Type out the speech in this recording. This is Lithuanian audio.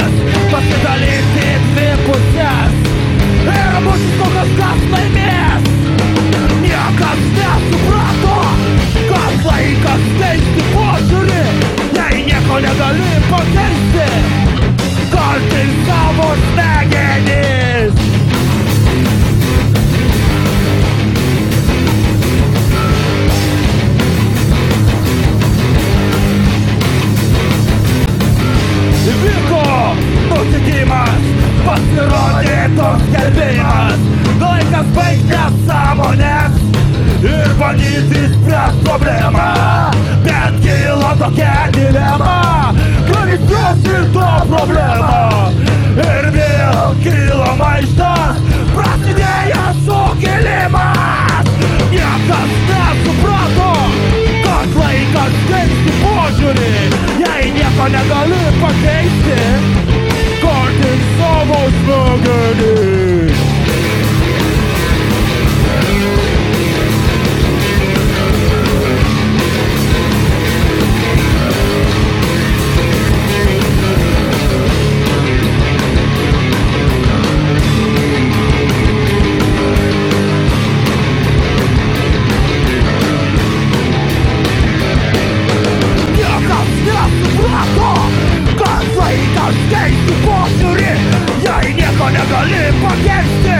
žaidimas pasidalinti į dvi pusės ir mūsų kokios kas laimės. Niekas nesuprato, kad laikas keisti požiūrį, jei nieko negali pakeisti, kaltink savo smegenis. Vyko nutikimas, pasirodė toks skelbimas, laikas baigti nesąmonės ir bandyti spręst problemą. Bet kilo tokia dilema, kaip spręsti to problemą. Ir vėl kilo maištas, prasidėjęs sukilimas. Niekas nesuprato, kad laikas keisti požiūrį, jei nieko negali pakeisti, kaltink savo smegenis. Keisti požiūrį, jei nieko negali pakeisti,